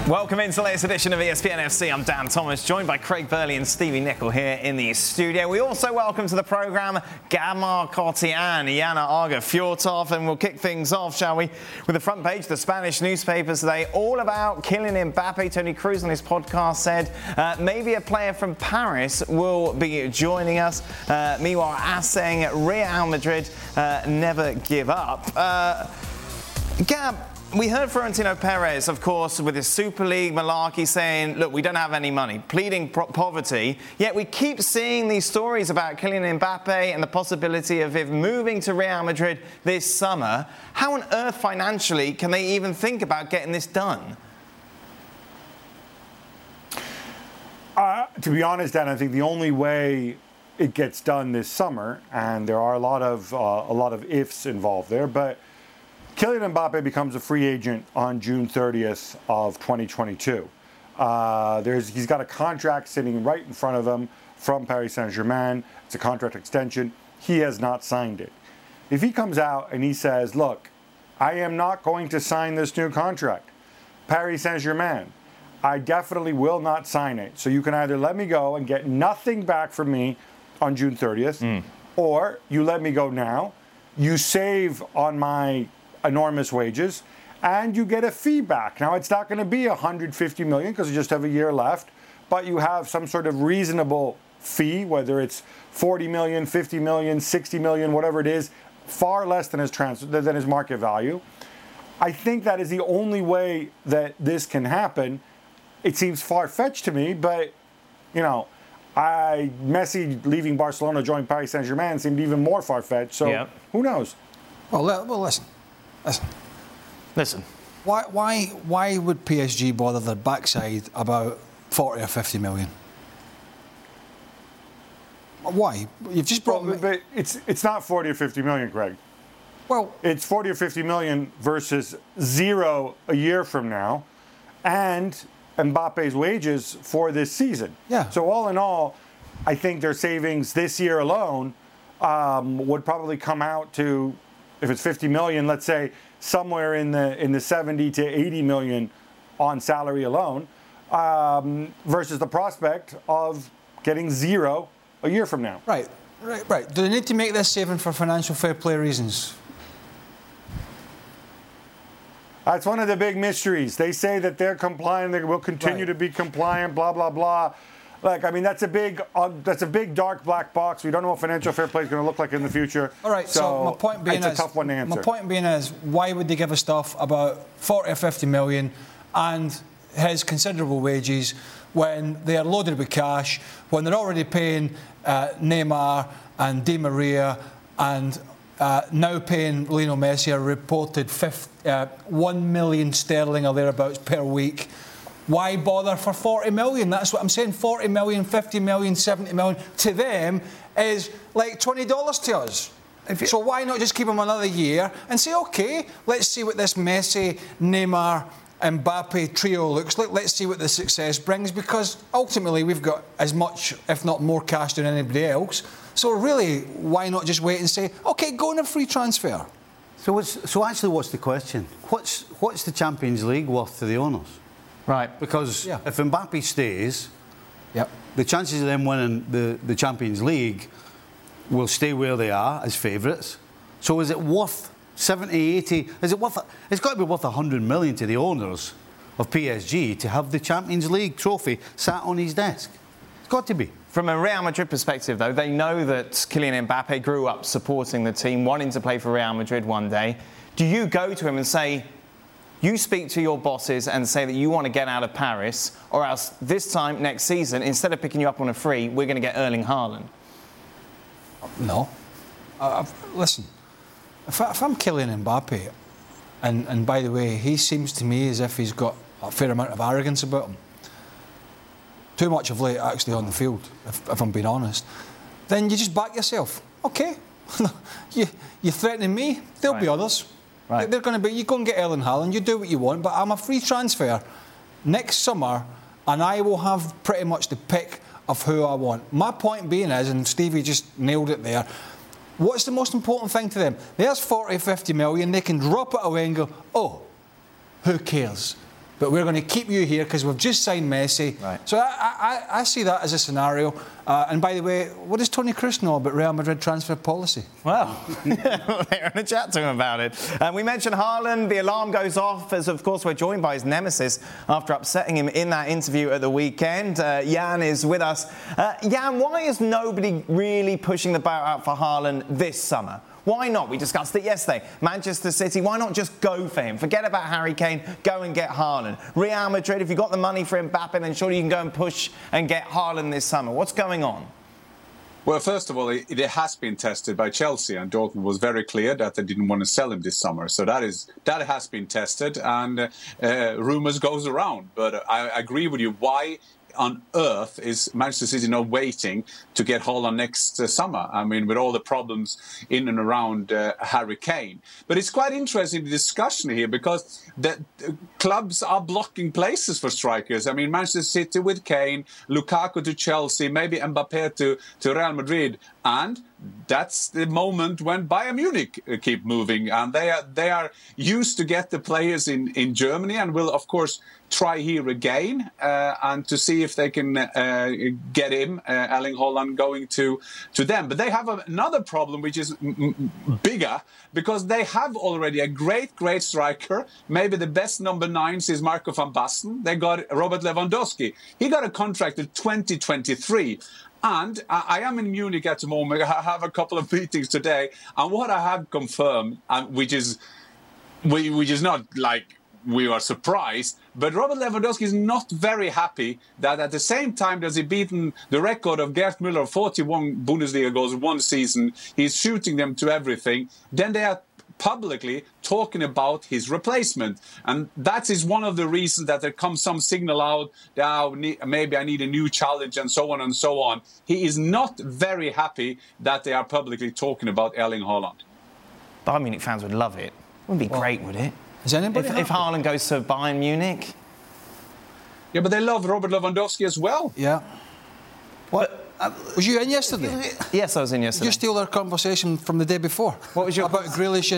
Welcome into the latest edition of ESPN FC. I'm Dan Thomas, joined by Craig Burley and Stevie Nicol here in the studio. We also welcome to the programme Gab Marcotti and Yana Arga-Fjortov, and we'll kick things off, shall we, with the front page of the Spanish newspapers today, all about Kylian Mbappe. Tony Cruz on his podcast said maybe a player from Paris will be joining us. Meanwhile, AS saying Real Madrid never give up. Gab, we heard Florentino Perez, of course, with his Super League malarkey saying, look, we don't have any money, pleading poverty. Yet we keep seeing these stories about Kylian Mbappe and the possibility of him moving to Real Madrid this summer. How on earth financially can they even think about getting this done? To be honest, Dan, I think the only way it gets done this summer, and there are a lot of ifs involved there, but Kylian Mbappe becomes a free agent on June 30th of 2022. He's got a contract sitting right in front of him from Paris Saint-Germain. It's a contract extension. He has not signed it. If he comes out and he says, look, I am not going to sign this new contract, Paris Saint-Germain, I definitely will not sign it. So you can either let me go and get nothing back from me on June 30th, or you let me go now, you save on my enormous wages, and you get a fee back. Now, it's not going to be 150 million because you just have a year left, but you have some sort of reasonable fee, whether it's 40 million, 50 million, 60 million, whatever it is, far less than his market value. I think that is the only way that this can happen. It seems far-fetched to me, but, you know, Messi leaving Barcelona, joining Paris Saint-Germain seemed even more far-fetched, so who knows? Well, listen. Why would PSG bother their backside about 40 or 50 million? Why? You've just brought me. But it's not 40 or 50 million, Greg. Well, it's 40 or 50 million versus zero a year from now, and Mbappe's wages for this season. Yeah. So all in all, I think their savings this year alone would probably come out to, if it's 50 million, let's say somewhere in the 70 to 80 million on salary alone, versus the prospect of getting zero a year from now. Right. Do they need to make this saving for financial fair play reasons? That's one of the big mysteries. They say that they're compliant, they will continue to be compliant, blah, blah, blah. Like, I mean, that's a big dark black box. We don't know what financial fair play is going to look like in the future. All right, so my point being it's a tough one to answer. My point being is, why would they give a stuff about 40 or 50 million and his considerable wages when they are loaded with cash, when they're already paying Neymar and Di Maria and now paying Lionel Messi a reported 1 million sterling or thereabouts per week? Why bother for 40 million? That's what I'm saying. 40 million, 50 million, 70 million to them is like $20 to us. So why not just keep him another year and say, OK, let's see what this Messi, Neymar, Mbappe trio looks like. Let's see what the success brings, because ultimately we've got as much, if not more, cash than anybody else. So really, why not just wait and say, OK, go on a free transfer? So actually, what's the question? What's the Champions League worth to the owners? Right. Because if Mbappe stays, the chances of them winning the Champions League will stay where they are as favourites. So is it worth 70, 80? Is it worth? It's got to be worth 100 million to the owners of PSG to have the Champions League trophy sat on his desk. It's got to be. From a Real Madrid perspective, though, they know that Kylian Mbappe grew up supporting the team, wanting to play for Real Madrid one day. Do you go to him and say, you speak to your bosses and say that you want to get out of Paris, or else this time next season, instead of picking you up on a free, we're going to get Erling Haaland? No. Listen, if I'm Kylian Mbappe, and by the way, he seems to me as if he's got a fair amount of arrogance about him. Too much of late, actually, on the field, if I'm being honest. Then you just back yourself. OK, you're threatening me, there'll be others. Right. They're going to be, you go and get Erling Haaland, you do what you want, but I'm a free transfer next summer, and I will have pretty much the pick of who I want. My point being is, and Stevie just nailed it there, what's the most important thing to them? There's 40, 50 million, they can drop it away and go, oh, who cares? but we're going to keep you here because we've just signed Messi. Right. So I see that as a scenario. And by the way, what does Tony Kroos know about Real Madrid transfer policy? Well, they're in a chat to him about it. We mentioned Haaland. The alarm goes off as, of course, we're joined by his nemesis after upsetting him in that interview at the weekend. Jan is with us. Jan, why is nobody really pushing the boat out for Haaland this summer? Why not? We discussed it yesterday. Manchester City, why not just go for him? Forget about Harry Kane, go and get Haaland. Real Madrid, if you've got the money for Mbappe, then surely you can go and push and get Haaland this summer. What's going on? Well, first of all, it has been tested by Chelsea, and Dortmund was very clear that they didn't want to sell him this summer. So that has been tested, and rumours goes around. But I agree with you. Why on earth is Manchester City not waiting to get Haaland next summer? I mean, with all the problems in and around Harry Kane. But it's quite interesting, the discussion here, because the clubs are blocking places for strikers. I mean, Manchester City with Kane, Lukaku to Chelsea, maybe Mbappe to Real Madrid. And that's the moment when Bayern Munich keep moving, and they are used to get the players in Germany, and will of course try here again and to see if they can get him, Erling Haaland, going to them. But they have another problem which is bigger, because they have already a great striker, maybe the best number 9 since Marco van Basten. They got Robert Lewandowski. He got a contract in 2023. And I am in Munich at the moment. I have a couple of meetings today, and what I have confirmed, which is not like we are surprised, but Robert Lewandowski is not very happy that at the same time as he beaten the record of Gerd Müller of 41 Bundesliga goals in one season, he's shooting them to everything. Then they are publicly talking about his replacement, and that is one of the reasons that there comes some signal out that maybe I need a new challenge, and so on and so on. He is not very happy that they are publicly talking about Erling Haaland. Bayern Munich fans would love it. Wouldn't be great, would it? Is anybody if Haaland goes to Bayern Munich? Yeah, but they love Robert Lewandowski as well. Yeah. What? Was you in yesterday? Yes, I was in yesterday. Did you steal our conversation from the day before? What was your... About Grealish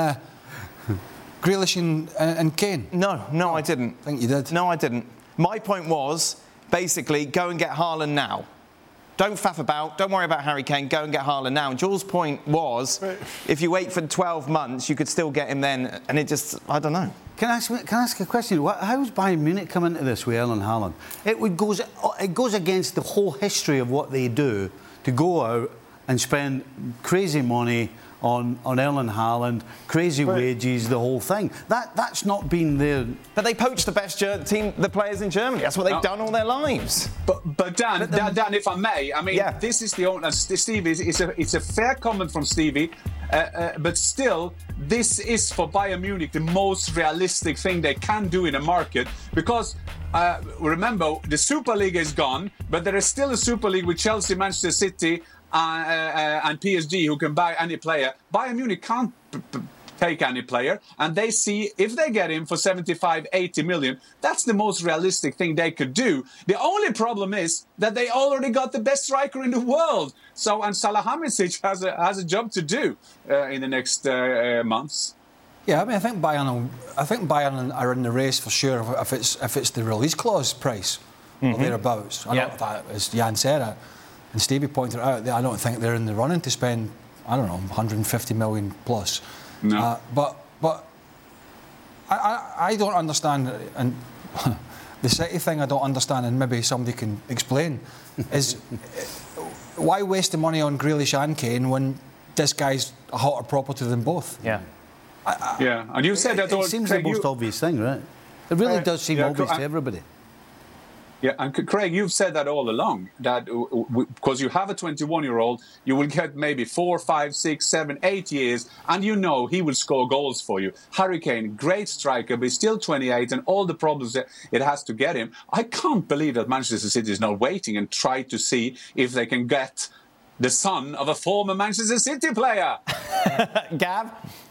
and Kane? No, I didn't. I think you did. No, I didn't. My point was, basically, go and get Haaland now. Don't faff about. Don't worry about Harry Kane. Go and get Haaland now. And Jules' point was, if you wait for 12 months, you could still get him then. And it just, I don't know. Can I ask a question? How's Bayern Munich come into this with Erling Haaland? It goes against the whole history of what they do to go out and spend crazy money on Erling Haaland, crazy wages, the whole thing. That's not been there. But they poached the best the players in Germany. That's what they've done all their lives. But Dan, if I may, I mean, this is the only... Stevie, it's a fair comment from Stevie, but still, this is for Bayern Munich the most realistic thing they can do in a market, because remember, the Super League is gone, but there is still a Super League with Chelsea, Manchester City, and PSG, who can buy any player. Bayern Munich can't take any player, and they see if they get him for 75, 80 million, that's the most realistic thing they could do. The only problem is that they already got the best striker in the world. So, and Salihamidzic has a job to do in the next months. Yeah, I mean, I think Bayern are in the race for sure if it's the release clause price or thereabouts. I know that, as Jan said, and Stevie pointed out, I don't think they're in the running to spend, I don't know, 150 million plus. No. But I don't understand, and the City thing I don't understand, and maybe somebody can explain, is why waste the money on Grealish and Kane when this guy's a hotter property than both? Yeah. And you said that all... It seems the most obvious thing, right? It really does seem obvious to everybody. Yeah, and Craig, you've said that all along, that because you have a 21-year-old, you will get maybe 4, 5, 6, 7, 8 years, and you know he will score goals for you. Harry Kane, great striker, but he's still 28, and all the problems that it has to get him. I can't believe that Manchester City is not waiting and try to see if they can get the son of a former Manchester City player. Gav?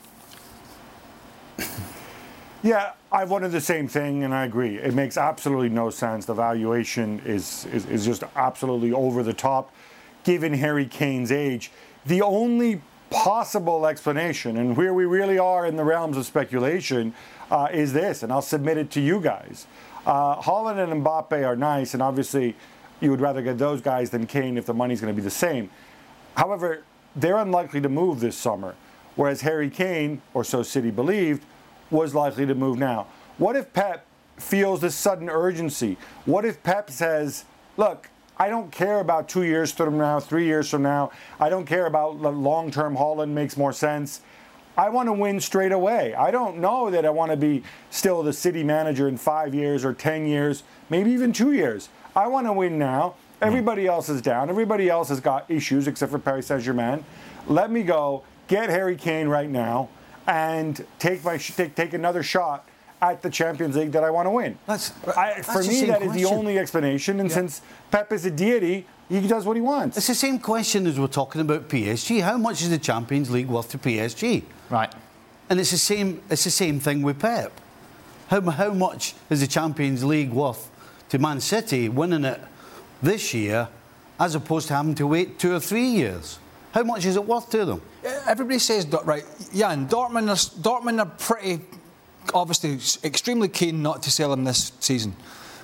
Yeah, I've wanted the same thing, and I agree. It makes absolutely no sense. The valuation is just absolutely over the top, given Harry Kane's age. The only possible explanation, and where we really are in the realms of speculation, is this, and I'll submit it to you guys. Haaland and Mbappe are nice, and obviously you would rather get those guys than Kane if the money's going to be the same. However, they're unlikely to move this summer, whereas Harry Kane, or so City believed, was likely to move now. What if Pep feels this sudden urgency? What if Pep says, look, I don't care about 2 years from now, 3 years from now. I don't care about long-term. Haaland makes more sense. I want to win straight away. I don't know that I want to be still the City manager in 5 years or 10 years, maybe even 2 years. I want to win now. Everybody else is down. Everybody else has got issues except for Paris Saint-Germain. Let me go get Harry Kane right now and take another shot at the Champions League that I want to win. For me, that is the only explanation. And since Pep is a deity, he does what he wants. It's the same question as we're talking about PSG. How much is the Champions League worth to PSG? Right. And it's the same thing with Pep. How much is the Champions League worth to Man City winning it this year, as opposed to having to wait 2 or 3 years? How much is it worth to them? Everybody says, right, Jan, Dortmund are pretty, obviously, extremely keen not to sell him this season.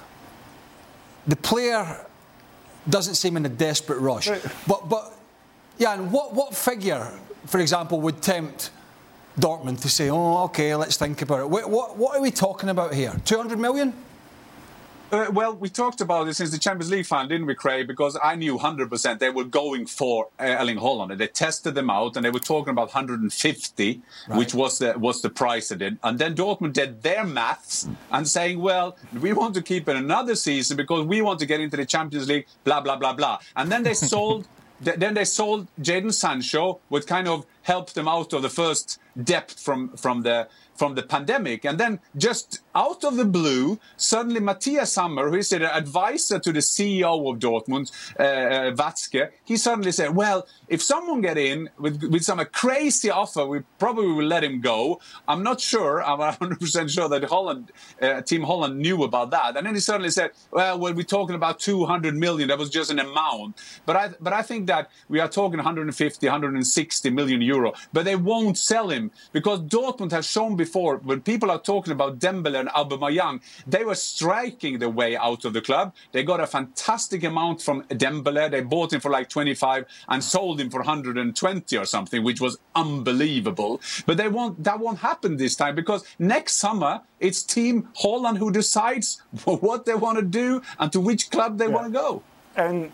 The player doesn't seem in a desperate rush. But Jan, what figure, for example, would tempt Dortmund to say, oh, OK, let's think about it? What are we talking about here? 200 million? Well, we talked about it since the Champions League final, didn't we, Craig? Because I knew 100% they were going for Erling Haaland. They tested them out, and they were talking about 150, right, which was the price they did. And then Dortmund did their maths and saying, well, we want to keep it another season because we want to get into the Champions League, blah, blah, blah, blah. And then they sold... Then they sold Jadon Sancho, which kind of helped them out of the first depth from the pandemic. And then just out of the blue, suddenly Matthias Sammer, who is the advisor to the CEO of Dortmund, Watzke, he suddenly said, well, if someone get in with some crazy offer, we probably will let him go. I'm not sure. I'm 100% sure that Team Holland knew about that. And then he suddenly said, well, we're talking about 200 million. That was just an amount. But I think that we are talking 150, 160 million euro. But they won't sell him because Dortmund has shown before, when people are talking about Dembele and Aubameyang, they were striking the way out of the club. They got a fantastic amount from Dembele. They bought him for like 25 and sold him for 120 or something, which was unbelievable. But that won't happen this time because next summer it's Team Holland who decides what they want to do and to which club they want to go. And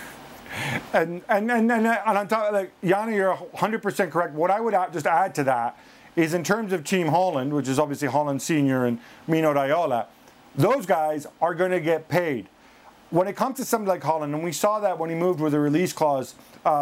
on top, like Yanni, you're 100% correct. What I would just add to that is in terms of Team Holland, which is obviously Holland Senior and Mino Raiola, those guys are going to get paid. When it comes to somebody like Haaland, and we saw that when he moved with a release clause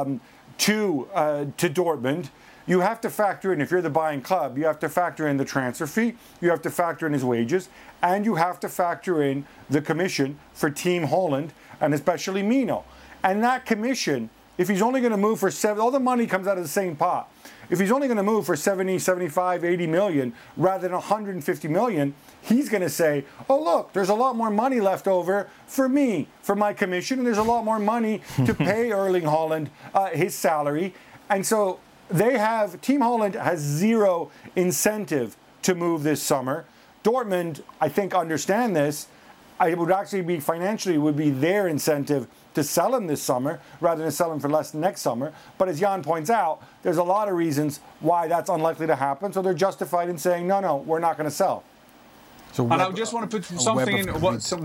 to Dortmund, you have to factor in, if you're the buying club, you have to factor in the transfer fee, you have to factor in his wages, and you have to factor in the commission for Team Holland, and especially Mino. And that commission, if he's only going to move for all the money comes out of the same pot. If he's only going to move for 70, 75, 80 million rather than 150 million, he's going to say, oh, look, there's a lot more money left over for me, for my commission, and there's a lot more money to pay Erling Haaland his salary. And so Team Holland has zero incentive to move this summer. Dortmund, I think, understand this. It would actually be financially would be their incentive to sell him this summer rather than sell him for less next summer. But as Jan points out, there's a lot of reasons why that's unlikely to happen. So they're justified in saying, no, we're not going to sell. And I just want to put something in.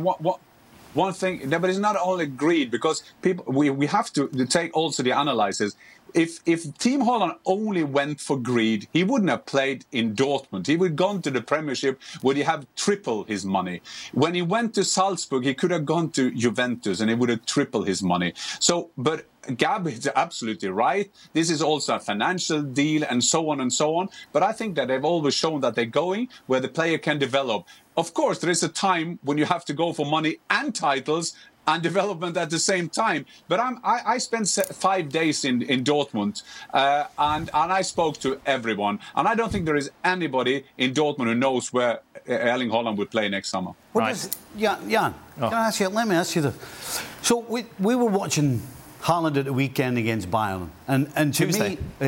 One thing, but it's not only greed because we have to take also the analysis. If Team Holland only went for greed, he wouldn't have played in Dortmund. He would have gone to the Premiership where he have triple his money. When he went to Salzburg, he could have gone to Juventus and he would have tripled his money. So, but Gab is absolutely right. This is also a financial deal and so on and so on. But I think that they've always shown that they're going where the player can develop. Of course, there is a time when you have to go for money and titles and development at the same time. But I spent 5 days in Dortmund and I spoke to everyone. And I don't think there is anybody in Dortmund who knows where Erling Haaland would play next summer. Jan, can I ask you, let me ask you this. So we were watching Haaland at the weekend against Bayern. And to Tuesday. me...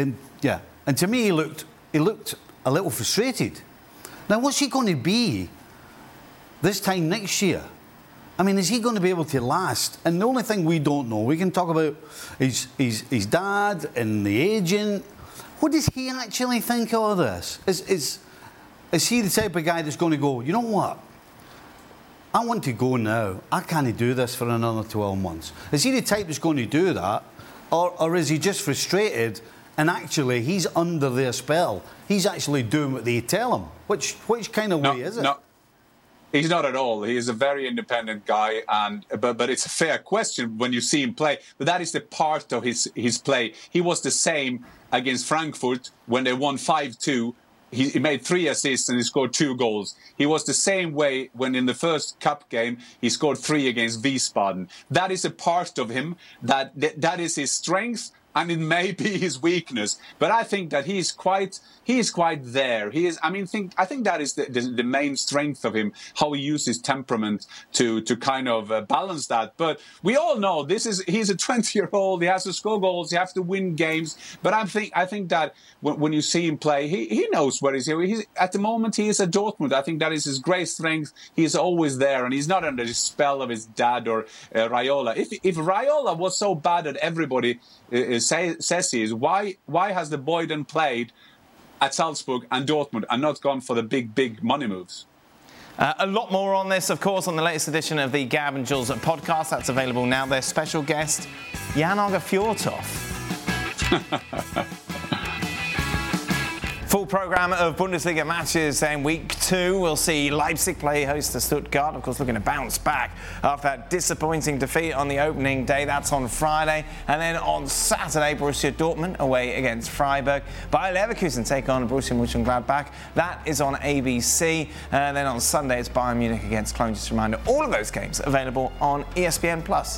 Yeah, and to me, he looked a little frustrated. Now, what's he going to be this time next year? I mean, is he going to be able to last? And the only thing we don't know, we can talk about his dad and the agent. What does he actually think of all this? Is he the type of guy that's going to go, you know what? I want to go now. I can't do this for another 12 months. Is he the type that's going to do that? Or is he just frustrated and actually he's under their spell? He's actually doing what they tell him. Which kind of way is it? No, he's not at all. He is a very independent guy, but it's a fair question when you see him play. But that is the part of his play. He was the same against Frankfurt when they won 5-2. He made 3 assists and he scored 2 goals. He was the same way when in the first cup game he scored 3 against Wiesbaden. That is a part of him that is his strength, and it may be his weakness. But I think that he is quite there. He is. I think that is the main strength of him. How he uses temperament to kind of balance that. But we all know he's a 20-year-old. He has to score goals. He has to win games. But I think that when you see him play, he knows where he's here. At the moment he is at Dortmund. I think that is his great strength. He is always there, and he's not under the spell of his dad or Raiola. If Raiola was so bad that everybody says he is, why has the boy then played at Salzburg and Dortmund and not gone for the big money moves? A lot more on this, of course, on the latest edition of the Gab and Jules podcast. That's available now. Their special guest, Jan-Åge Fjørtoft. Full programme of Bundesliga matches in week 2. We'll see Leipzig play host to Stuttgart, of course looking to bounce back after that disappointing defeat on the opening day. That's on Friday. And then on Saturday, Borussia Dortmund away against Freiburg. Bayer Leverkusen take on Borussia Mönchengladbach. That is on ABC. And then on Sunday, it's Bayern Munich against Cologne. Just a reminder, all of those games available on ESPN+.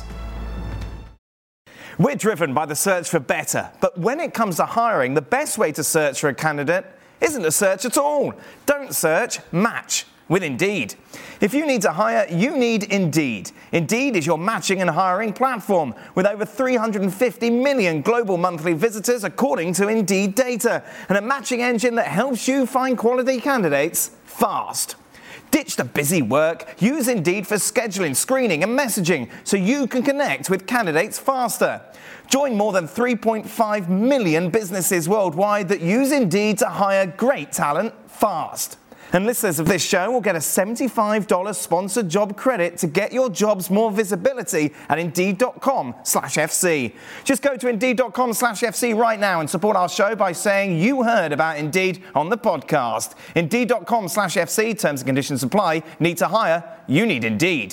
We're driven by the search for better, but when it comes to hiring, the best way to search for a candidate isn't to search at all. Don't search, match with Indeed. If you need to hire, you need Indeed. Indeed is your matching and hiring platform with over 350 million global monthly visitors according to Indeed data, and a matching engine that helps you find quality candidates fast. Ditch the busy work. Use Indeed for scheduling, screening and messaging so you can connect with candidates faster. Join more than 3.5 million businesses worldwide that use Indeed to hire great talent fast. And listeners of this show will get a $75 sponsored job credit to get your jobs more visibility at Indeed.com/FC. Just go to Indeed.com/FC right now and support our show by saying you heard about Indeed on the podcast. Indeed.com/FC, terms and conditions apply. Need to hire? You need Indeed.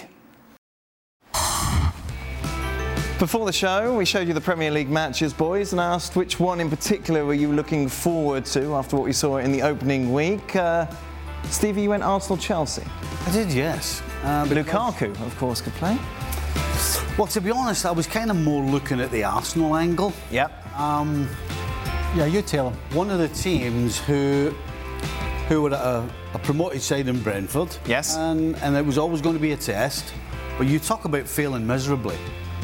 Before the show, we showed you the Premier League matches, boys, and asked which one in particular were you looking forward to after what we saw in the opening week. Stevie, you went Arsenal-Chelsea. I did, yes. Lukaku, of course, could play. Well, to be honest, I was kind of more looking at the Arsenal angle. Yep. Yeah, you tell him. One of the teams who were at a promoted side in Brentford. Yes. And it was always going to be a test. But you talk about failing miserably.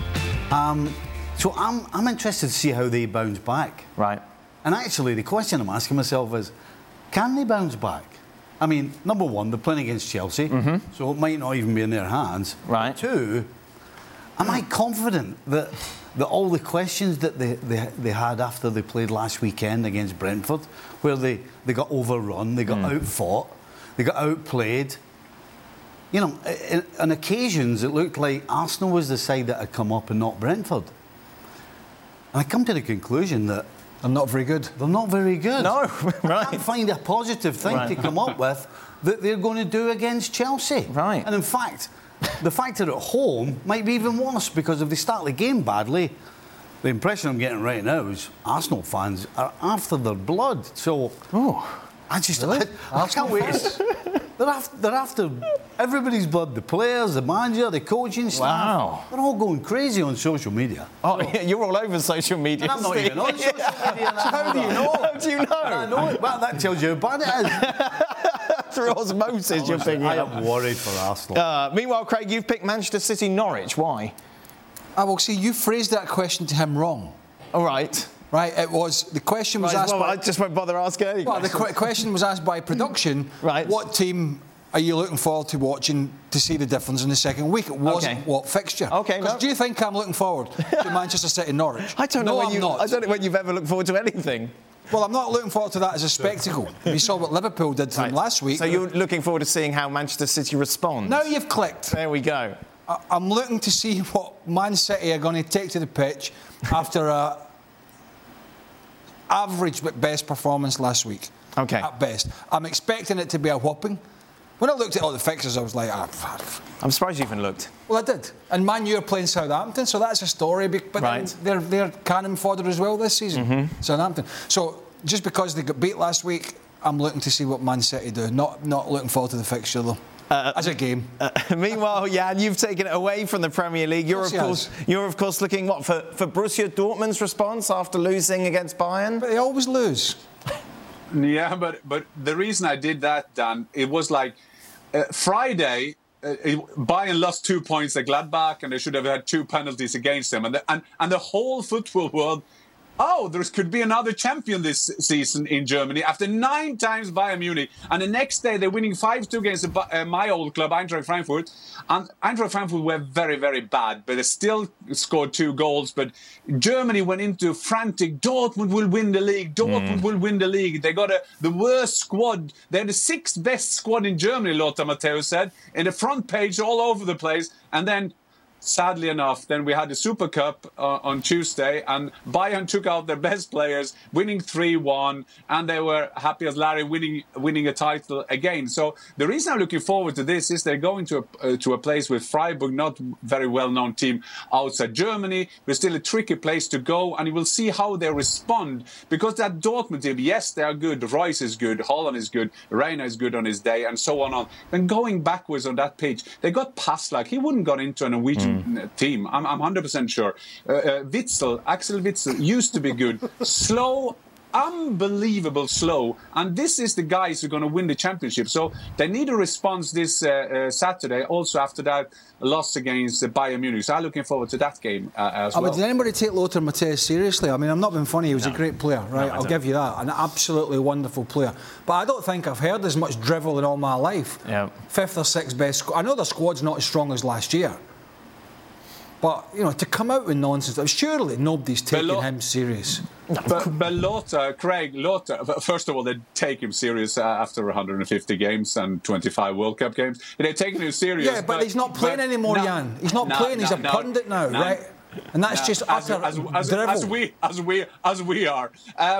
So I'm interested to see how they bounce back. Right. And actually, the question I'm asking myself is, can they bounce back? I mean, number one, they're playing against Chelsea, so it might not even be in their hands. Right. 2, am I confident that all the questions that they had after they played last weekend against Brentford, where they got overrun, they got outfought, they got outplayed, you know, on occasions it looked like Arsenal was the side that had come up and not Brentford. And I come to the conclusion that they're not very good. They're not very good. No, right. I can't find a positive thing to come up with that they're going to do against Chelsea. Right. And in fact, the fact that at home might be even worse, because if they start the game badly, the impression I'm getting right now is Arsenal fans are after their blood. So, I just Really? I can't wait. They're after everybody's blood. The players, the manager, the coaching staff. Wow. They're all going crazy on social media. Oh, yeah, you're all over social media. And I'm not Steve. even on social media. How do you know? How do you know? I know it. Well, that tells you how bad it is. Through osmosis, you're picking I up. am worried for Arsenal. Meanwhile, Craig, you've picked Manchester City Norwich. Why? Well, see, you phrased that question to him wrong. All right. right? It was, the question was asked I just won't bother asking any Well, the questions. question was asked by production, Right. what team are you looking forward to watching to see the difference in the second week? It wasn't what fixture. Okay, no. Do you think I'm looking forward to Manchester City Norwich? I don't know No, when I'm not. I don't know when you've ever looked forward to anything. Well, I'm not looking forward to that as a spectacle. We saw what Liverpool did to them last week. So you're looking forward to seeing how Manchester City responds? Now you've clicked. There we go. I'm looking to see what Man City are going to take to the pitch after a average but best performance last week. Okay. At best. I'm expecting it to be a whopping. When I looked at all the fixtures, I was like, I'm surprised you even looked. well, I did. And Man U are playing Southampton, so that's a story. But Right. then they're cannon fodder as well this season, Southampton. So just because they got beat last week, I'm looking to see what Man City do. Not looking forward to the fixture, though. As a game. Meanwhile, Jan, you've taken it away from the Premier League. You're of course looking for Borussia Dortmund's response after losing against Bayern. But they always lose. Yeah, but the reason I did that, Dan, it was like Friday. Bayern lost 2 points at Gladbach, and they should have had 2 penalties against them, and the whole football world. Oh, there could be another champion this season in Germany after 9 times Bayern Munich. And the next day, they're winning 5-2 against my old club, Eintracht Frankfurt. And Eintracht Frankfurt were very, very bad, but they still scored 2 goals. But Germany went into frantic, Dortmund will win the league, Dortmund will win the league. They got the worst squad. They're the 6th best squad in Germany, Lothar Matthäus said. In the front page, all over the place. And then sadly enough, then we had the Super Cup on Tuesday, and Bayern took out their best players, winning 3-1, and they were happy as Larry winning a title again. So the reason I'm looking forward to this is they're going to a place with Freiburg, not very well-known team outside Germany, but still a tricky place to go, and you will see how they respond, because that Dortmund team, yes, they are good, Royce is good, Holland is good, Reina is good on his day, and so on. Then going backwards on that page, they got Passlack. He wouldn't got into a Norwegian team. I'm 100% sure. Axel Witsel used to be good. Slow, unbelievable slow. And this is the guys who are going to win the championship. So they need a response this Saturday. Also after that loss against Bayern Munich. So I'm looking forward to that game as well. Did anybody take Lothar Matthäus seriously? I mean, I'm not being funny. He was a great player, right? No, I'll give you that. An absolutely wonderful player. But I don't think I've heard as much drivel in all my life. Yeah. 5th or 6th best. I know their squad's not as strong as last year. But, you know, to come out with nonsense, surely nobody's taking him serious. But Lothar, first of all, they take him serious after 150 games and 25 World Cup games. They're taking him serious. Yeah, but he's not playing anymore, Jan. He's not playing. He's a pundit now, right? And that's just utter as we are.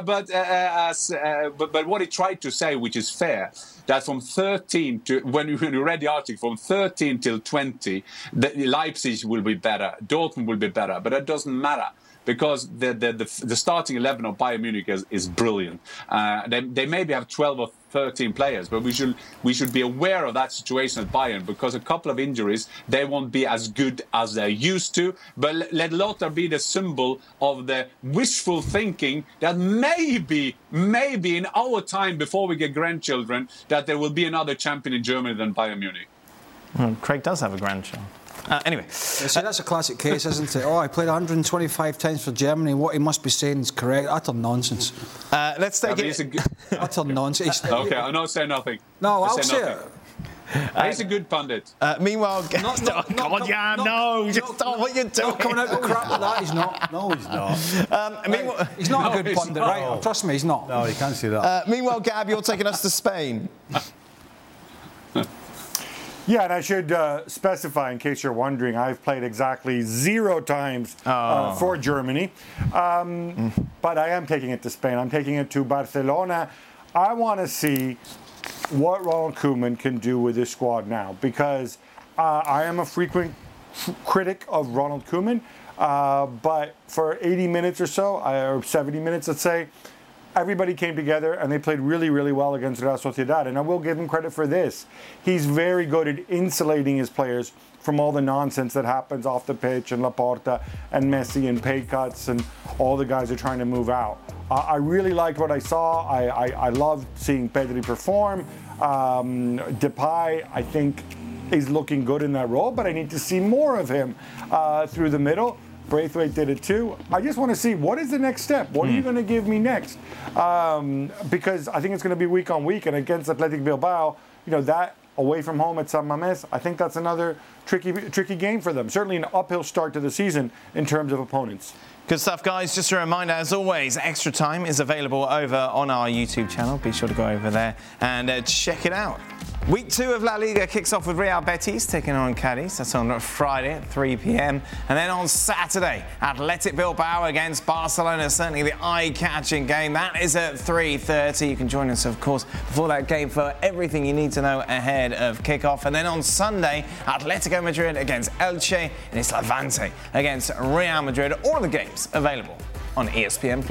But what he tried to say, which is fair, that from 13 to when you read the article, from 13 till 20, Leipzig will be better, Dortmund will be better, but that doesn't matter. Because the starting 11 of Bayern Munich is brilliant. They maybe have 12 or 13 players, but we should be aware of that situation at Bayern, because a couple of injuries, they won't be as good as they're used to. But let Lothar be the symbol of the wishful thinking that maybe in our time, before we get grandchildren, that there will be another champion in Germany than Bayern Munich. Well, Craig does have a grandchild. Anyway. See, that's a classic case, isn't it? Oh, I played 125 times for Germany. What he must be saying is correct. Utter nonsense. Let's take it. Utter nonsense. Okay, I'll not say nothing. No, I'll say it. He's a good pundit. Meanwhile, come on, Jan, just stop what you're doing. Not coming out with crap like that, he's not. No, he's not. Meanwhile, he's not a good pundit, right? Trust me, he's not. No, you can't see that. Meanwhile, Gab, you're taking us to Spain. Yeah, and I should specify, in case you're wondering, I've played exactly 0 times for Germany. But I am taking it to Spain. I'm taking it to Barcelona. I want to see what Ronald Koeman can do with this squad now, because I am a frequent critic of Ronald Koeman. But for 80 minutes or so, or 70 minutes, let's say, everybody came together and they played really, really well against Real Sociedad. And I will give him credit for this. He's very good at insulating his players from all the nonsense that happens off the pitch, and Laporta and Messi and pay cuts and all the guys are trying to move out. I really liked what I saw. I loved seeing Pedri perform. Depay, I think, is looking good in that role, but I need to see more of him through the middle. Braithwaite did it too. I just want to see, what is the next step? What are you going to give me next? Because I think it's going to be week on week, and against Athletic Bilbao, that away from home at San Mamés, I think that's another tricky game for them. Certainly an uphill start to the season in terms of opponents. Good stuff, guys. Just a reminder, as always, Extra Time is available over on our YouTube channel. Be sure to go over there and check it out. Week 2 of La Liga kicks off with Real Betis taking on Cadiz. That's on Friday at 3 p.m. And then on Saturday, Athletic Bilbao against Barcelona. Certainly the eye-catching game. That is at 3:30. You can join us, of course, before that game for everything you need to know ahead of kickoff. And then on Sunday, Atletico Madrid against Elche and it's Levante against Real Madrid. All of the games available on ESPN+.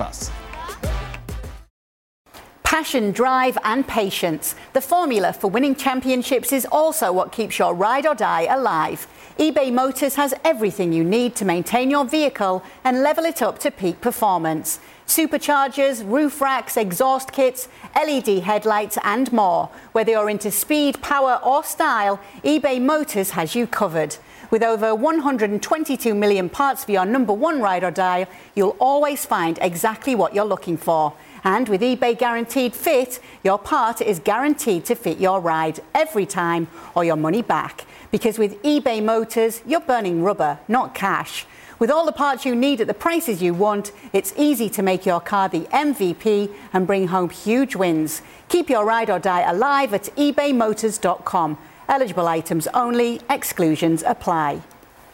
Passion, drive and patience. The formula for winning championships is also what keeps your ride or die alive. eBay Motors has everything you need to maintain your vehicle and level it up to peak performance. Superchargers, roof racks, exhaust kits, LED headlights and more. Whether you're into speed, power or style, eBay Motors has you covered. With over 122 million parts for your number one ride or die, you'll always find exactly what you're looking for. And with eBay Guaranteed Fit, your part is guaranteed to fit your ride every time or your money back. Because with eBay Motors, you're burning rubber, not cash. With all the parts you need at the prices you want, it's easy to make your car the MVP and bring home huge wins. Keep your ride or die alive at ebaymotors.com. Eligible items only, exclusions apply.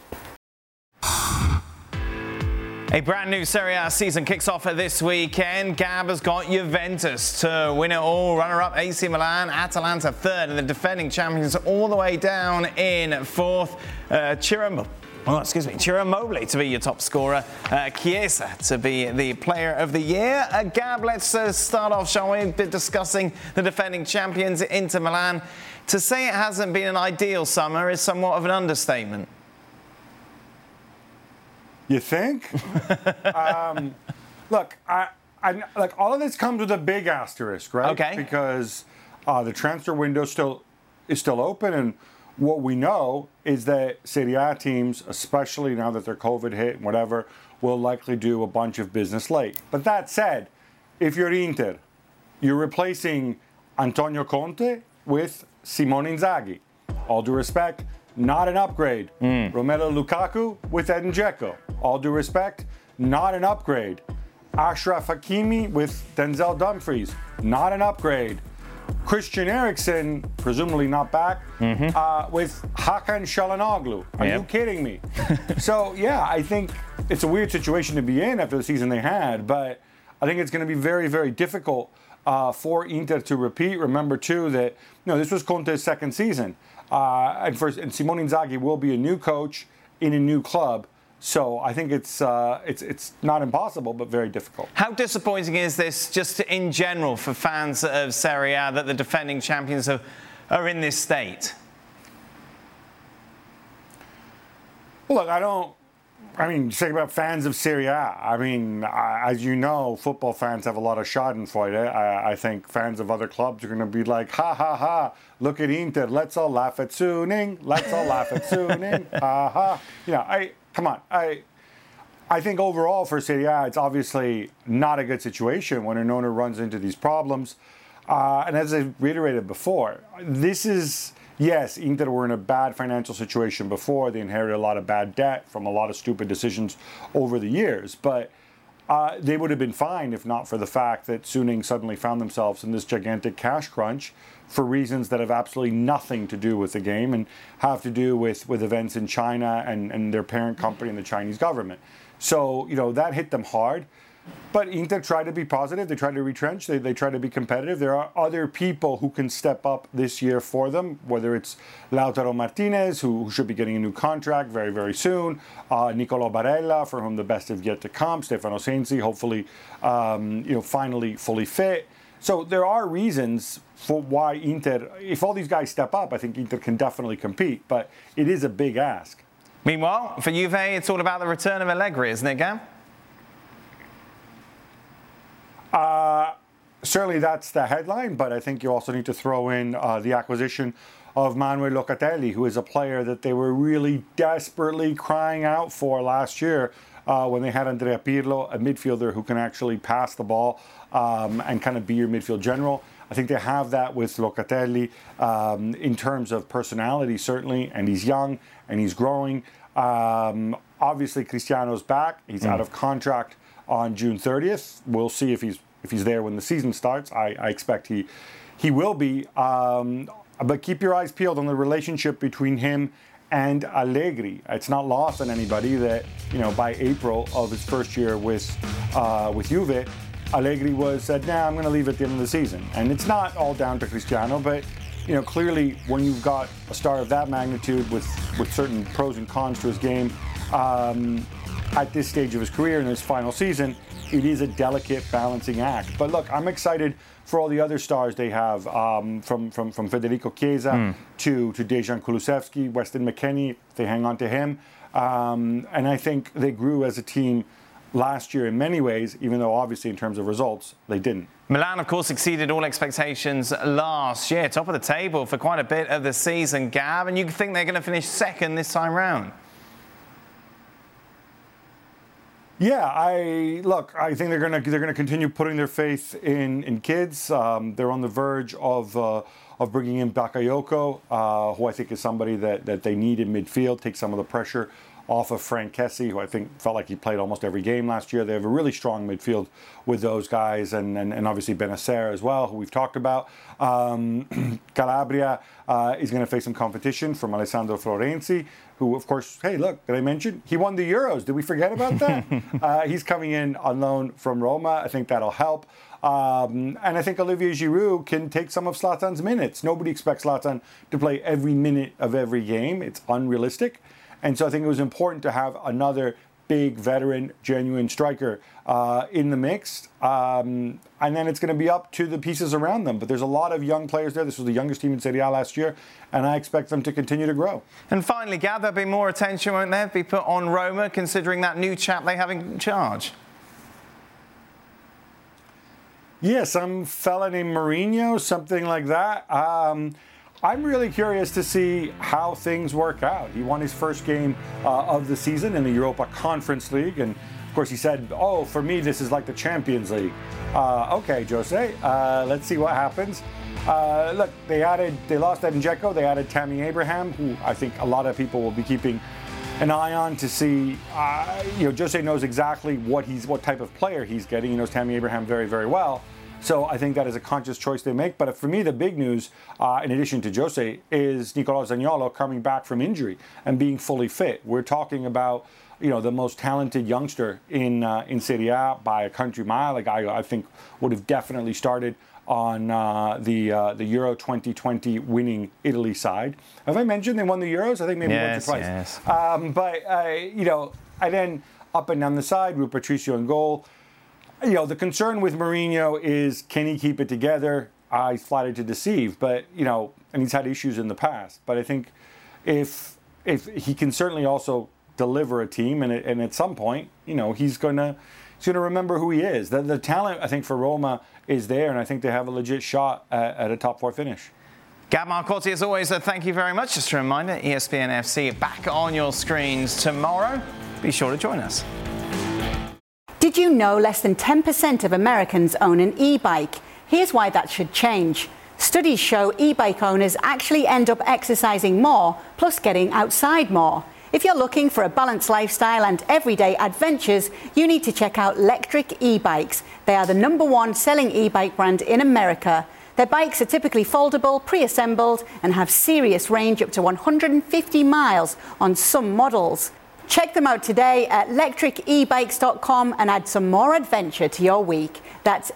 A brand new Serie A season kicks off this weekend. Gab has got Juventus to win it all. Runner-up AC Milan, Atalanta third, and the defending champions all the way down in fourth. Ciro Immobile to be your top scorer. Chiesa to be the player of the year. Gab, let's start off, shall we, discussing the defending champions, Inter Milan. To say it hasn't been an ideal summer is somewhat of an understatement. You think? Look, I like all of this comes with a big asterisk, right? Okay. Because the transfer window is still open, and what we know is that Serie A teams, especially now that they're COVID hit and whatever, will likely do a bunch of business late. But that said, if you're Inter, you're replacing Antonio Conte with Simone Inzaghi. All due respect, not an upgrade. Romelu Lukaku with Edin Dzeko. All due respect, not an upgrade. Achraf Hakimi with Denzel Dumfries. Not an upgrade. Christian Eriksen, presumably not back, with Hakan Çalhanoğlu. Are you kidding me? So, yeah, I think it's a weird situation to be in after the season they had, but I think it's going to be very, very difficult for Inter to repeat. Remember, too, that this was Conte's second season. And Simone Inzaghi will be a new coach in a new club. So I think it's not impossible, but very difficult. How disappointing is this, just in general, for fans of Serie A, that the defending champions are in this state? Look, say about fans of Serie A. As you know, football fans have a lot of schadenfreude. I think fans of other clubs are going to be like, ha, ha, ha, look at Inter, let's all laugh at Suning, ha, ha. Come on. I think overall for Serie A, it's obviously not a good situation when an owner runs into these problems. And as I reiterated before, yes, Inter were in a bad financial situation before. They inherited a lot of bad debt from a lot of stupid decisions over the years. But they would have been fine if not for the fact that Suning suddenly found themselves in this gigantic cash crunch for reasons that have absolutely nothing to do with the game and have to do with events in China and their parent company and the Chinese government. So, that hit them hard. But Inter tried to be positive. They tried to retrench. They tried to be competitive. There are other people who can step up this year for them, whether it's Lautaro Martinez, who should be getting a new contract very, very soon, Nicolo Barella, for whom the best is yet to come, Stefano Sensi, hopefully, finally fully fit. So there are reasons for why Inter, if all these guys step up, I think Inter can definitely compete, but it is a big ask. Meanwhile, for Juve, it's all about the return of Allegri, isn't it, Gam? certainly that's the headline, but I think you also need to throw in the acquisition of Manuel Locatelli, who is a player that they were really desperately crying out for last year when they had Andrea Pirlo, a midfielder who can actually pass the ball and kind of be your midfield general. I think they have that with Locatelli in terms of personality, certainly, and he's young and he's growing. Obviously, Cristiano's back. He's out of contract on June 30th. We'll see if he's there when the season starts. I expect he will be. But keep your eyes peeled on the relationship between him and Allegri. It's not lost on anybody that, by April of his first year with Juve, Allegri said, I'm going to leave at the end of the season. And it's not all down to Cristiano, but clearly when you've got a star of that magnitude with certain pros and cons to his game, at this stage of his career in his final season, it is a delicate balancing act. But look, I'm excited for all the other stars they have, from Federico Chiesa to Dejan Kulusevski, Weston McKennie, they hang on to him. And I think they grew as a team last year in many ways, even though obviously in terms of results, they didn't. Milan, of course, exceeded all expectations last year, top of the table for quite a bit of the season, Gab, and you think they're going to finish second this time round? Yeah, I think they're gonna continue putting their faith in kids. They're on the verge of bringing in Bakayoko, who I think is somebody that they need in midfield, take some of the pressure off of Frank Kessie, who I think felt like he played almost every game last year. They have a really strong midfield with those guys, and obviously Benacer as well, who we've talked about. Calabria is going to face some competition from Alessandro Florenzi, who, of course, hey, look, did I mention? He won the Euros. Did we forget about that? He's coming in on loan from Roma. I think that'll help. And I think Olivier Giroud can take some of Zlatan's minutes. Nobody expects Zlatan to play every minute of every game. It's unrealistic. And so I think it was important to have another big veteran, genuine striker in the mix. And then it's going to be up to the pieces around them. But there's a lot of young players there. This was the youngest team in Serie A last year, and I expect them to continue to grow. And finally, Gab, there'll be more attention, won't there, be put on Roma, considering that new chap they have in charge? Yeah, some fella named Mourinho, something like that. I'm really curious to see how things work out. He won his first game of the season in the Europa Conference League, and of course he said, for me this is like the Champions League. Okay, Jose, let's see what happens. Look, they lost Edin Dzeko, they added Tammy Abraham, who I think a lot of people will be keeping an eye on to see. Jose knows exactly what type of player he's getting. He knows Tammy Abraham very, very well. So I think that is a conscious choice they make. But for me, the big news, in addition to Jose, is Nicolò Zaniolo coming back from injury and being fully fit. We're talking about, the most talented youngster in Serie A by a country mile. A guy I think would have definitely started on the Euro 2020 winning Italy side. Have I mentioned they won the Euros? I think maybe once or twice. Yes. And then up and down the side, Rui Patricio in goal. The concern with Mourinho is, can he keep it together? He's flattered to deceive, but, and he's had issues in the past. But I think if he can certainly also deliver a team, and at some point, he's going to remember who he is. The talent, I think, for Roma is there, and I think they have a legit shot at a top four finish. Gab Marcotti, as always, thank you very much. Just a reminder, ESPN FC back on your screens tomorrow. Be sure to join us. Did you know less than 10% of Americans own an e-bike? Here's why that should change. Studies show e-bike owners actually end up exercising more, plus getting outside more. If you're looking for a balanced lifestyle and everyday adventures, you need to check out Lectric e-bikes. They are the #1 selling e-bike brand in America. Their bikes are typically foldable, pre-assembled, and have serious range up to 150 miles on some models. Check them out today at lectricebikes.com and add some more adventure to your week. That's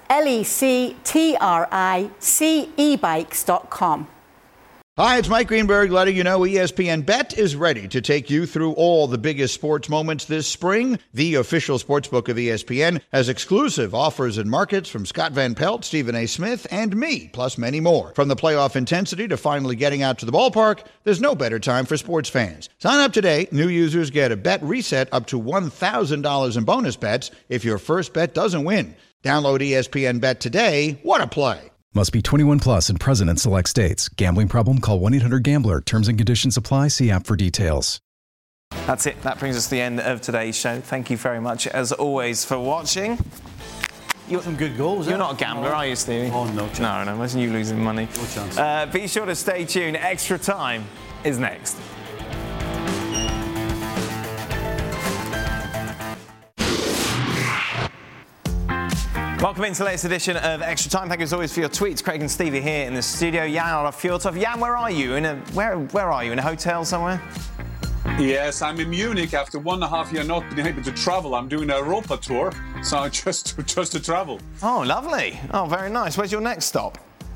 lectricebikes.com. Hi, it's Mike Greenberg letting you know ESPN Bet is ready to take you through all the biggest sports moments this spring. The official sportsbook of ESPN has exclusive offers and markets from Scott Van Pelt, Stephen A. Smith, and me, plus many more. From the playoff intensity to finally getting out to the ballpark, there's no better time for sports fans. Sign up today. New users get a bet reset up to $1,000 in bonus bets if your first bet doesn't win. Download ESPN Bet today. What a play. Must be 21 plus and present in select states. Gambling problem? Call 1-800-GAMBLER. Terms and conditions apply. See app for details. That's it. That brings us to the end of today's show. Thank you very much, as always, for watching. You're some good goals. You're not a gambler, are you, Stevie? Oh, no chance. No. Imagine you losing money. No chance. Be sure to stay tuned. Extra Time is next. Welcome into the latest edition of Extra Time. Thank you as always for your tweets. Craig and Stevie here in the studio. Jan Fjortov. Jan, where are you? Where are you? In a hotel somewhere? Yes, I'm in Munich after 1.5 years not being able to travel. I'm doing a Europa tour, so just to travel. Oh, lovely. Oh, very nice. Where's your next stop?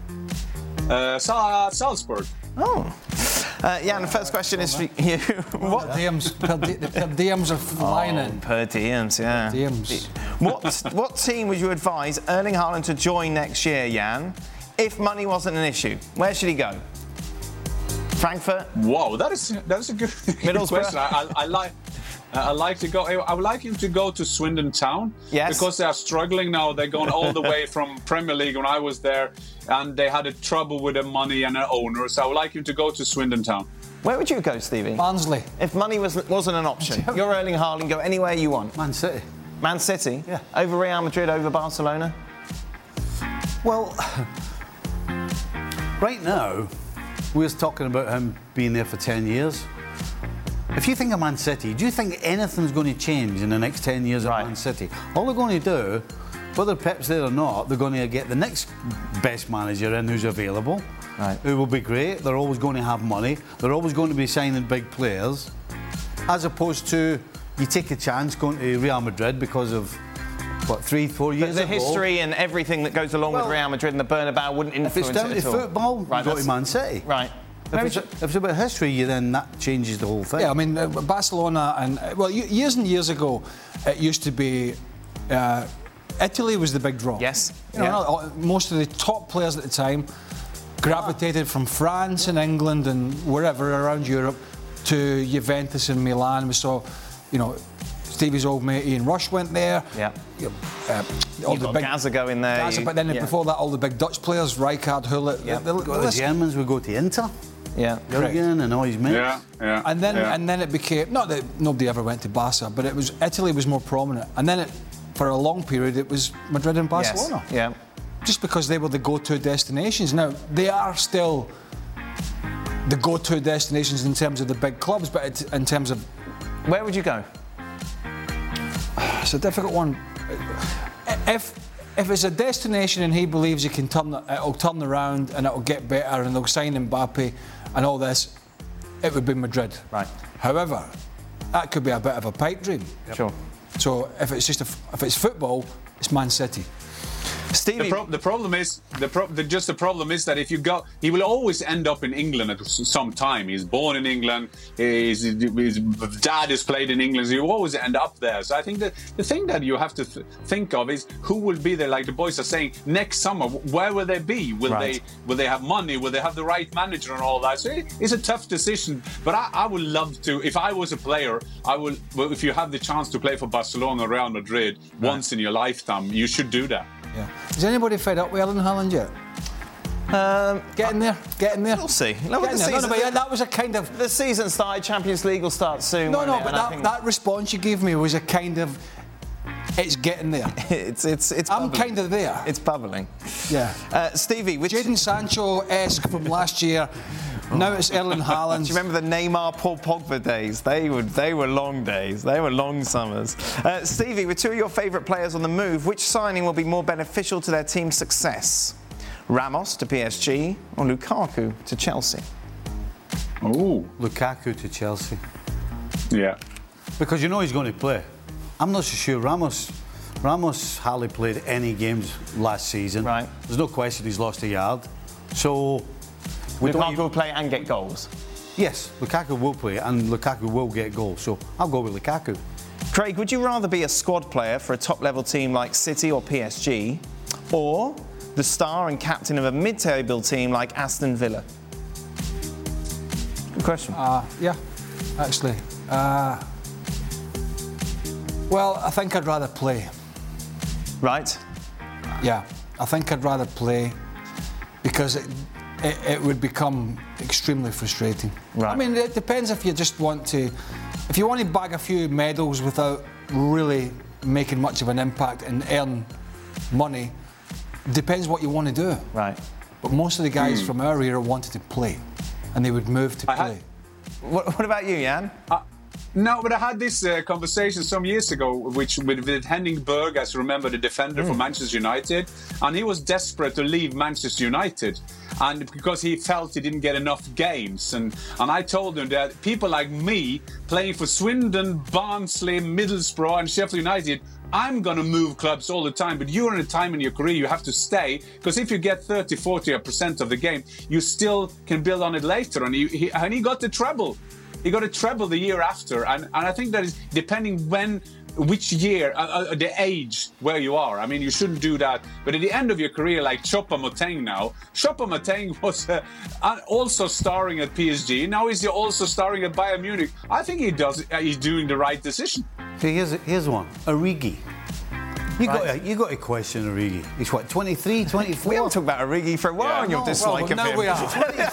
Salzburg. Oh. Jan, the first question is for you. What? Per diems are flying in. Per diems, yeah. Diems. What team would you advise Erling Haaland to join next year, Jan, if money wasn't an issue? Where should he go? Frankfurt? Wow, that is a good question. I would like him to go to Swindon Town. Yes. Because they are struggling now. They're going all the way from Premier League when I was there, and they had a trouble with their money and their owner. So I would like him to go to Swindon Town. Where would you go, Stevie? Barnsley. If money wasn't an option, you're Erling Haaland. Go anywhere you want. Man City. Man City? Yeah. Over Real Madrid, over Barcelona? Well, right now, we're talking about him being there for 10 years. If you think of Man City, do you think anything's going to change in the next 10 years at Man City? All they're going to do, whether Pep's there or not, they're going to get the next best manager in who's available, who will be great. They're always going to have money. They're always going to be signing big players, as opposed to you take a chance going to Real Madrid because of, what, 3-4 years The ago. history and everything that goes along with Real Madrid and the Bernabeu wouldn't influence If it's down it to at all. football, go to Man City. Right. If it's about history, then that changes the whole thing. Yeah, I mean, Barcelona and, years and years ago, it used to be Italy was the big draw. Yes. You know, most of the top players at the time gravitated from France and England and wherever around Europe to Juventus and Milan. We saw, Stevie's old mate Ian Rush went there. Yeah. All the big Gazzago in there. but then before that, all the big Dutch players, Rijkaard, Hullet. Yeah. The Germans would go to Inter. Yeah. Jurgen and all his mates. Yeah. And then it became, not that nobody ever went to Barca, but Italy was more prominent. And then for a long period, it was Madrid and Barcelona. Yes. Yeah. Just because they were the go-to destinations. Now, they are still the go-to destinations in terms of the big clubs, but in terms of... Where would you go? It's a difficult one. If it's a destination and he believes he can it'll turn around and it'll get better and they'll sign Mbappe and all this, it would be Madrid. Right. However, that could be a bit of a pipe dream. Yep. Sure. So if it's football, it's Man City. Stevie, the problem is that if you go, he will always end up in England at some time. He's born in England. His dad has played in England. So you always end up there. So I think that the thing that you have to think of is who will be there. Like the boys are saying, next summer, where will they be? Will they have money? Will they have the right manager and all that? So it's a tough decision. But I would love to. If I was a player, I would. Well, if you have the chance to play for Barcelona or Real Madrid once in your lifetime, you should do that. Yeah. Is anybody fed up with Erling Haaland yet? Getting there. We'll see. That was a kind of... The season started, Champions League will start soon. But that response you gave me was a kind of... It's getting there. it's I'm kind of there. It's bubbling. Yeah. Stevie, Jadon Sancho-esque from last year. Now it's Erling Haaland. Do you remember the Neymar, Paul Pogba days? They were long days. They were long summers. Stevie, with two of your favourite players on the move, which signing will be more beneficial to their team's success? Ramos to PSG or Lukaku to Chelsea? Oh, Lukaku to Chelsea. Yeah. Because he's going to play. I'm not so sure. Ramos hardly played any games last season. Right. There's no question he's lost a yard. So... Lukaku will play and get goals? Yes, Lukaku will play and Lukaku will get goals. So I'll go with Lukaku. Craig, would you rather be a squad player for a top-level team like City or PSG, or the star and captain of a mid-table team like Aston Villa? Good question. Yeah, actually. Well, I think I'd rather play. Right. Yeah, I think I'd rather play because it would become extremely frustrating. Right. I mean, it depends if you just want to... If you want to bag a few medals without really making much of an impact and earn money, depends what you want to do. Right. But most of the guys from our era wanted to play, and they would move to play. What about you, Jan? No, but I had this conversation some years ago, with Henning Berg, as you remember, the defender for Manchester United, and he was desperate to leave Manchester United, and because he felt he didn't get enough games, and I told him that people like me playing for Swindon, Barnsley, Middlesbrough, and Sheffield United, I'm going to move clubs all the time, but you're in a time in your career you have to stay, because if you get 30-40% of the game, you still can build on it later, and he got the treble. He got a treble the year after, and I think that is depending which year, the age where you are. I mean, you shouldn't do that. But at the end of your career, like Choupo-Moting now, Choupo-Moting was also starring at PSG. Now he's also starring at Bayern Munich. I think he's doing the right decision. See, here's one. Origi. You got to question Origi. He's what, 23, 24? We haven't talked about Origi for a while and your dislike of him. We are.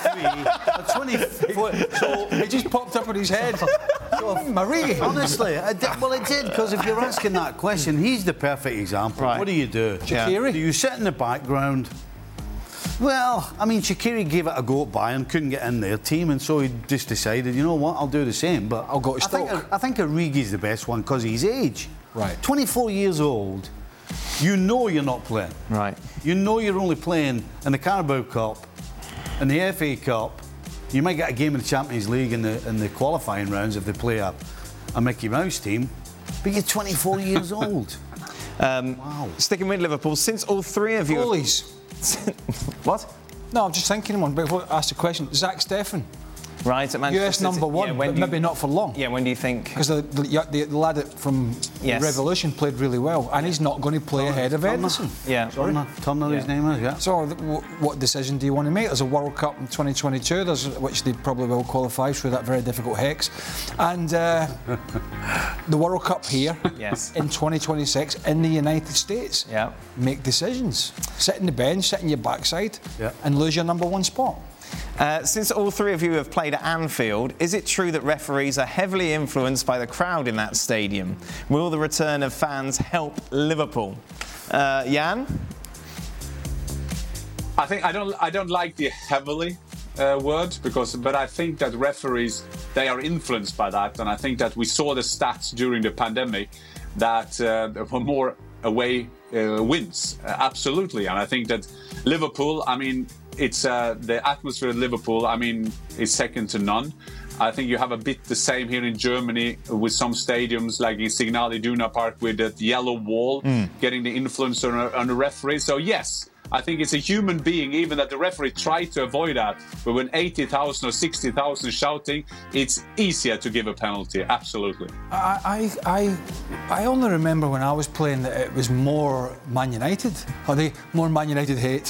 24. So it just popped up in his head. Origi. Honestly, it did, because if you're asking that question, he's the perfect example. Right. What do you do? Shaqiri? Do you sit in the background? Well, I mean, Shaqiri gave it a go at Bayern, couldn't get in their team, and so he just decided, you know what, I'll do the same. But I'll go to Stoke. I think Origi's the best one because of his age. Right. 24 years old, you know you're not playing. Right. You know you're only playing in the Carabao Cup, in the FA Cup. You might get a game in the Champions League in the qualifying rounds if they play a Mickey Mouse team, but you're 24 years old. Wow. Sticking with Liverpool, since all three of you... Goalies. What? No, I'm just thinking one, but before I ask the question, Zach Steffen. Right, at Manchester US City. number one, but maybe not for long. Yeah, when do you think? Because the lad from Revolution played really well, and he's not going to play ahead of Ederson. Yeah. Turner, his name is, yeah. So, what decision do you want to make? There's a World Cup in 2022, which they probably will qualify through that very difficult hex, and the World Cup here in 2026 in the United States. Yeah. Make decisions. Sit in the bench, sit in your backside, and lose your number one spot. Since all three of you have played at Anfield, is it true that referees are heavily influenced by the crowd in that stadium? Will the return of fans help Liverpool? Jan? I think I don't like the heavily word, but I think that referees, they are influenced by that, and I think that we saw the stats during the pandemic that were more away wins, absolutely, and I think that Liverpool, I mean, it's the atmosphere at Liverpool, I mean, is second to none. I think you have a bit the same here in Germany with some stadiums like in Signal Iduna Park with that yellow wall getting the influence on the referee. So yes, I think it's a human being, even that the referee tried to avoid that. But when 80,000 or 60,000 shouting, it's easier to give a penalty. Absolutely. I only remember when I was playing that it was more Man United. Or the more Man United hate.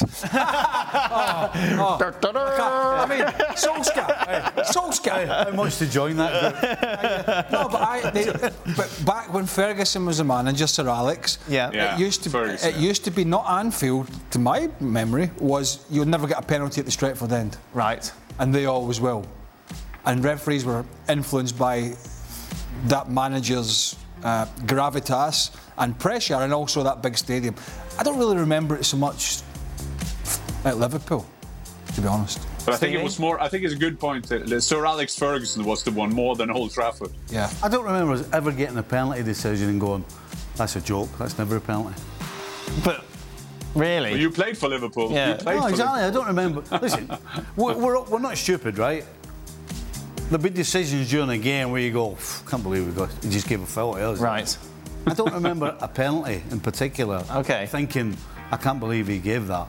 I mean, Solskjaer. How much to join that group? No, but back when Ferguson was the manager, Sir Alex, it used to be not Anfield, to my memory, was you'd never get a penalty at the Stretford end. Right. And they always will. And referees were influenced by that manager's gravitas and pressure, and also that big stadium. I don't really remember it so much at Liverpool, to be honest. But I think it was more. I think it's a good point. Sir Alex Ferguson was the one more than Old Trafford. Yeah. I don't remember us ever getting a penalty decision and going, "That's a joke. That's never a penalty." But really, well, you played for Liverpool. Yeah. You played no, for exactly. I don't remember. Listen, we're not stupid, right? There'll be decisions during a game where you go, "Can't believe you just gave a foul to us." Right. I don't remember a penalty in particular. Okay. Thinking, I can't believe he gave that.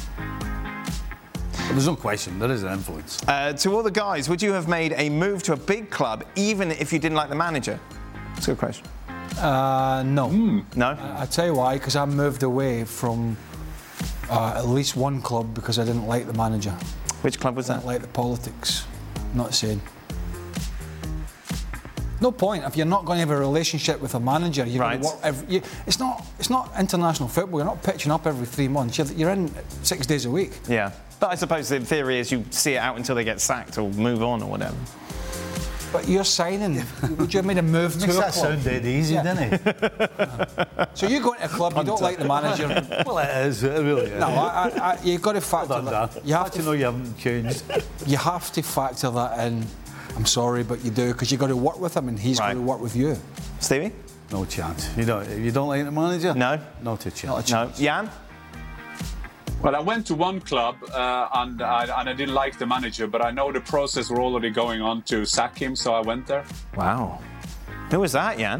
But there's no question, there is an influence. To all the guys, would you have made a move to a big club even if you didn't like the manager? That's a good question. No. No? I tell you why, because I moved away from at least one club because I didn't like the manager. Which club was I that? didn't like the politics. Not saying. No point if you're not going to have a relationship with a manager. You're Right. going to work it's not international football. You're not pitching up every 3 months. You're in 6 days a week. Yeah. But I suppose the theory is you see it out until they get sacked or move on or whatever. But you're signing. Would you have made a move to Makes a that club? sound dead easy, doesn't it? So you go into a club, you don't like the manager. Well, it is. It really is. No, you've got to factor Well done, that. Dan. You have Glad to know you haven't changed. You have to factor that in. I'm sorry, but you do, because you've got to work with him and he's Right. got to work with you. Stevie? No chance. You don't like the manager? No. Not a chance. No. Jan? Well, I went to one club and I didn't like the manager, but I know the process were already going on to sack him, so I went there. Wow. Who was that, Jan?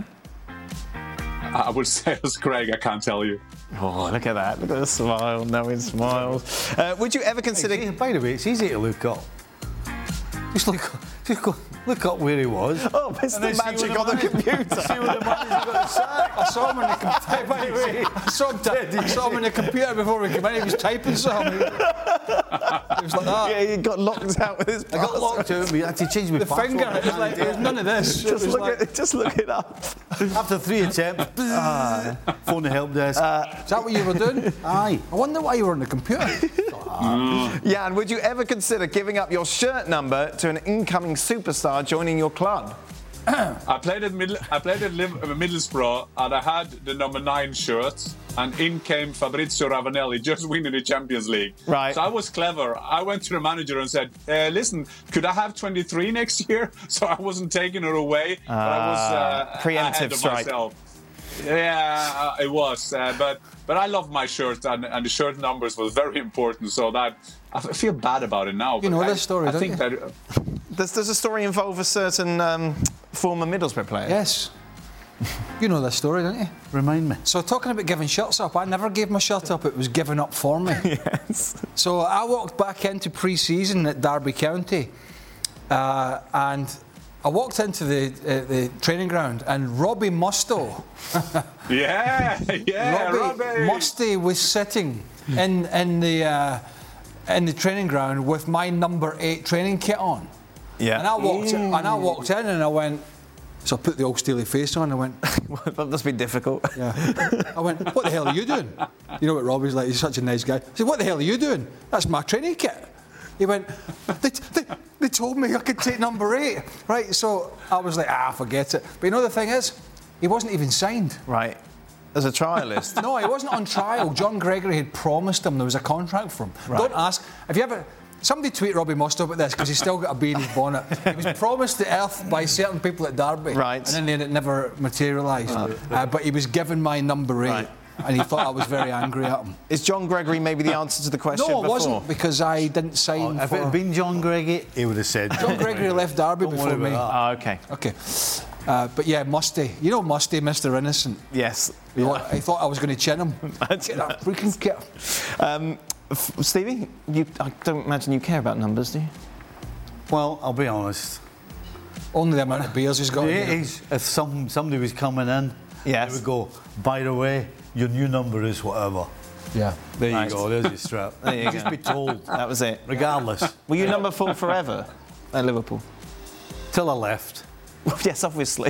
I would say it was Craig, I can't tell you. Oh, look at that. Look at the smile, knowing smiles. Would you ever consider... By the way, it's easy to look up. Just look up where he was. Oh, it's the magic on the computer. See where the manager got sacked. I saw him in the computer. By the way, I saw him in the computer before we came in. He was typing something. He was like that. Yeah, he got locked out with his I got locked out. We had to change my The password. finger. It was like, there's none of this. Just look it up. After 3 attempts, phone the help desk. Is that what you were doing? Aye. I wonder why you were on the computer. Jan, would you ever consider giving up your shirt number to an incoming superstar joining your club? I played at Middlesbrough and I had the number 9 shirt, and in came Fabrizio Ravanelli just winning the Champions League. Right. So I was clever. I went to the manager and said, listen, could I have 23 next year? So I wasn't taking her away, but I was preemptive ahead of strike. myself. Yeah, it was. But I love my shirt, and the shirt numbers was very important. So that I feel bad about it now. You know this story, I don't think you? that. Does the story involve a certain former Middlesbrough player? Yes. You know this story, don't you? Remind me. So talking about giving shirts up, I never gave my shirt up. It was given up for me. Yes. So I walked back into pre-season at Derby County, and I walked into the training ground, and Robbie Mustoe, Robbie. Musty was sitting in the training ground with my number 8 training kit on. Yeah. And I walked in and I went. So I put the old steely face on. I went. That must be difficult. Yeah. I went, what the hell are you doing? You know what Robbie's like, he's such a nice guy. I said, what the hell are you doing? That's my training kit. He went, they told me I could take number 8. Right, so I was like, forget it. But you know the thing is, he wasn't even signed. Right. As a trialist. No, he wasn't on trial. John Gregory had promised him there was a contract for him. Right. Don't ask, have you ever... Somebody tweet Robbie Mustoe about this because he's still got a bee in his bonnet. He was promised the earth by certain people at Derby. Right. And then it never materialised. But he was given my number 8. Right. And he thought I was very angry at him. Is John Gregory maybe the answer to the question No, it before? wasn't, because I didn't sign If for... it had been John Gregory, he would have said. John Gregory left Derby Don't before worry me. about Okay. Okay. But yeah, Musty. You know Musty, Mr. Innocent. Yes. I thought I was going to chin him. Get that freaking kit. Stevie, I don't imagine you care about numbers, do you? Well, I'll be honest. Only the amount of beers he's got. The in there. 80s, if somebody was coming in, Yes. they would go, by the way, your new number is whatever. Yeah. There Right. you go, there's your strap. There you Just go. be told, That was it. regardless, Were you number 4 forever at Liverpool? till I left. Yes, obviously.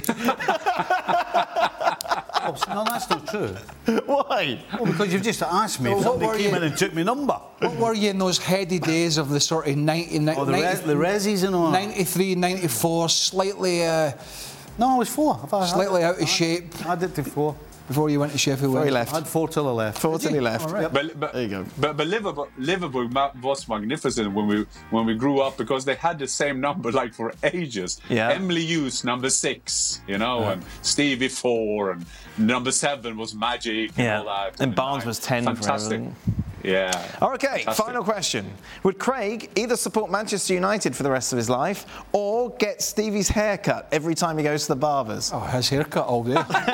Oh, no, that's not true. Why? Well, because you've just asked me So if what somebody were came you- in and took my number. What were you in those heady days of the sort of 90, Oh, the resis and all that. 93, 94, slightly No, I was 4. slightly out of shape I did to 4. before you went to Sheffield Before he Wednesday? left. I had 4 till I left. 4 till he left. All right. But There you go. But Liverpool was magnificent when we grew up, because they had the same number like for ages. Yeah. Emily Hughes, number 6, and Stevie 4, and number 7 was Magic. Yeah. And all that. And Barnes was 10 Fantastic. forever. Yeah. Okay, Fantastic. final question. Would Craig either support Manchester United for the rest of his life or get Stevie's haircut every time he goes to the barbers? Oh, his haircut all day. It's not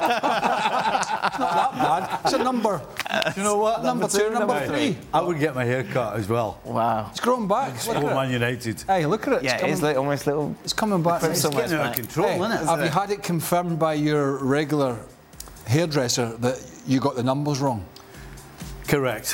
that bad. It's a number. Do you know what? Number 2, number 3. I would get my hair cut as well. Wow. It's growing back. Look Oh, at Man it. United. Hey, look at it. Yeah, it is almost little. It's coming back. It's It's getting out of control, Hey, isn't it? have you had it confirmed by your regular hairdresser that you got the numbers wrong? Correct.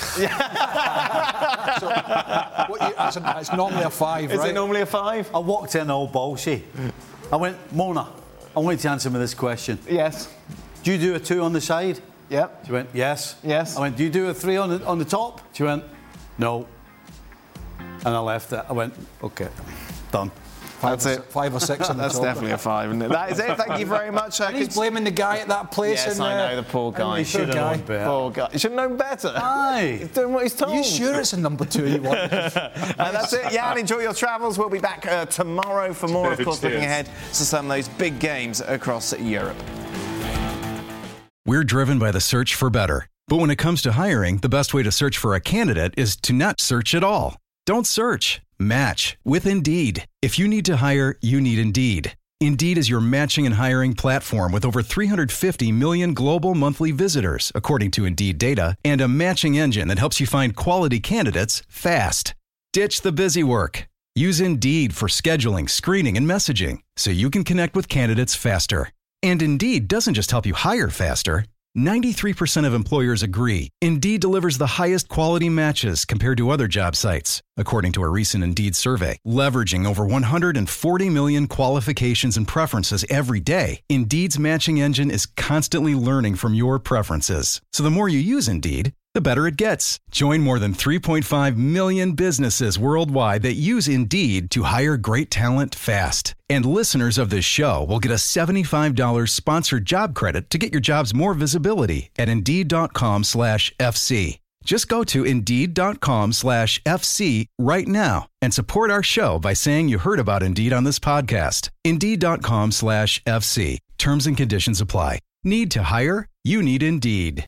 It's normally a 5, Is right? it normally a 5? I walked in all ballsy. I went, Mona, I want you to answer me this question. Yes. Do you do a 2 on the side? Yep. She went, yes. Yes. I went, do you do a 3 on the top? She went, no. And I left it. I went, okay, done. That's it. 5 or 6 on the That's top. definitely a 5, isn't it? That is it. Thank you very much. He's blaming the guy at that place. Yes, in, I know, the poor guy. He should have known better. Poor guy. You should have known better. Aye. He's doing what he's told. You sure it's a number 2 you want? And that's it. Yeah, and enjoy your travels. We'll be back tomorrow for more, of course, looking ahead to some of those big games across Europe. We're driven by the search for better. But when it comes to hiring, the best way to search for a candidate is to not search at all. Don't search. Match with Indeed. If you need to hire, you need Indeed. Indeed is your matching and hiring platform with over 350 million global monthly visitors, according to Indeed data, and a matching engine that helps you find quality candidates fast. Ditch the busy work. Use Indeed for scheduling, screening, and messaging so you can connect with candidates faster. And Indeed doesn't just help you hire faster. 93% of employers agree Indeed delivers the highest quality matches compared to other job sites, according to a recent Indeed survey. Leveraging over 140 million qualifications and preferences every day, Indeed's matching engine is constantly learning from your preferences. So the more you use Indeed, the better it gets. Join more than 3.5 million businesses worldwide that use Indeed to hire great talent fast. And listeners of this show will get a $75 sponsored job credit to get your jobs more visibility at Indeed.com/FC. Just go to Indeed.com/FC right now and support our show by saying you heard about Indeed on this podcast. Indeed.com/FC. Terms and conditions apply. Need to hire? You need Indeed.